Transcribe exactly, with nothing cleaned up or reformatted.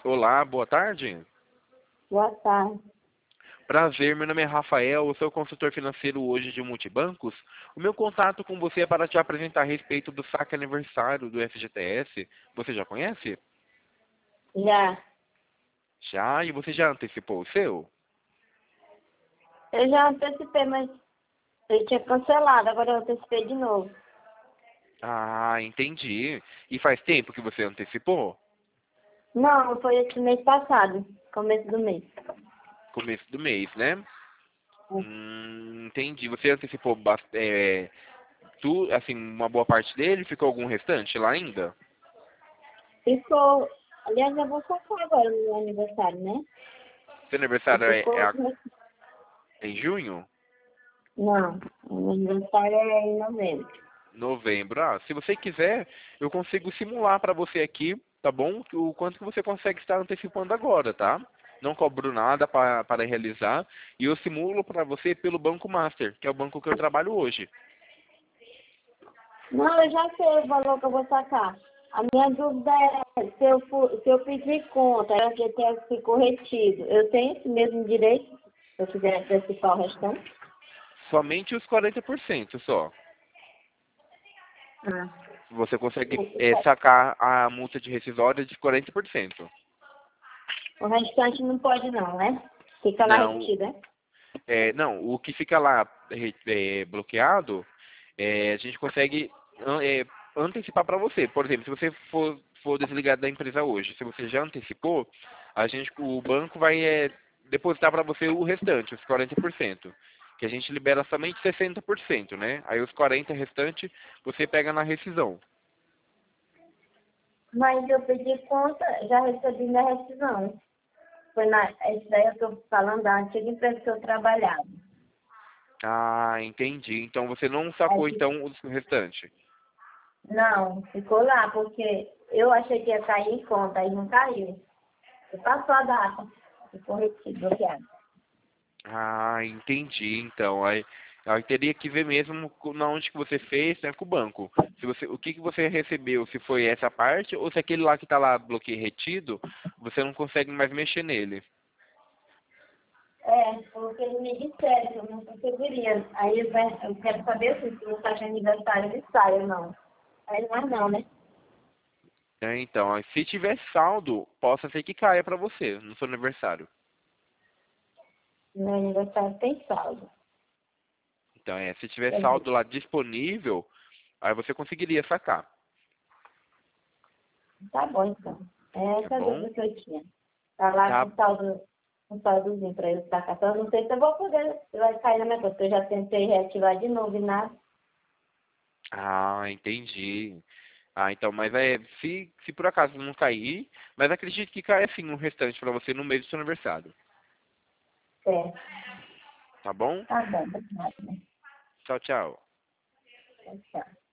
Olá, boa tarde. Boa tarde. Prazer, meu nome é Rafael, eu sou consultor financeiro hoje de Multibancos. O meu contato com você é para te apresentar a respeito do saque aniversário do F G T S. Você já conhece? Já. Já? E você já antecipou o seu? Eu já antecipei, mas eu tinha cancelado, agora eu antecipei de novo. Ah, entendi. E faz tempo que você antecipou? Não, foi esse mês passado, começo do mês. Começo do mês, né? Hum, entendi. Você antecipou bas- é, tu, assim, uma boa parte dele? Ficou algum restante lá ainda? Ficou, aliás, eu vou sacar agora no meu aniversário, né? Seu E aniversário é, é ficou, a- em junho? não, o meu aniversário é em novembro. Novembro. Ah, se você quiser, eu consigo simular para você aqui, tá bom? O quanto que você consegue estar antecipando agora, tá? Não cobro nada para para realizar e eu simulo para você pelo Banco Master, que é o banco que eu trabalho hoje. Não, eu já sei o valor que eu vou sacar. A minha dúvida é se eu, fu- se eu pedir conta, a F G T S ficou retido. Eu tenho esse mesmo direito, se eu quiser antecipar o restante? Somente os quarenta por cento só. Ah. Você consegue é, sacar a multa de rescisória de quarenta por cento. O restante não pode não, né? Fica lá Não, retido, né? é, não, o que fica lá re- é, bloqueado, é, a gente consegue an- é, antecipar para você. Por exemplo, se você for, for desligado da empresa hoje, se você já antecipou, a gente, o banco vai é, depositar para você o restante, os quarenta por cento. Que a gente libera somente sessenta por cento, né? Aí os quarenta por cento restantes você pega na rescisão. Mas eu pedi conta, já recebi minha rescisão. Foi na, isso daí eu tô falando da antiga empresa que eu trabalhava. Ah, entendi. Então você não Aí, sacou fi- então os restantes. não, ficou lá, porque eu achei que ia cair em conta, aí não caiu. E passou a data, ficou retido, bloqueado. Ah, entendi. Então, aí, aí teria que ver mesmo co- na onde que você fez, né, com o banco. Se você, o que que você recebeu, se foi essa parte ou se aquele lá que está lá bloqueio retido, você não consegue mais mexer nele. É, porque eles me disseram que eu não conseguiria. Aí eu, eu quero saber se se no taxa de aniversário ele sai ou não. Aí não é não, né? É, então, aí, se tiver saldo, possa ser que caia para você no seu aniversário. Meu aniversário tem saldo. Então, é, se tiver Quer dizer, saldo lá disponível, aí você conseguiria sacar, tá bom, então. É tá essa a bom? dúvida que eu tinha. Tá lá Tá. com saldo, com saldozinho pra eu estar catando. Não sei se eu vou poder, se vai cair na minha conta, porque eu já tentei reativar de novo e nada. Ah, entendi. Ah, então, mas é, se, se por acaso não cair, mas acredito que cai assim um restante para você no mês do seu aniversário. É, Tá bom? tá bom, obrigada. Tchau, tchau. Tchau, tchau.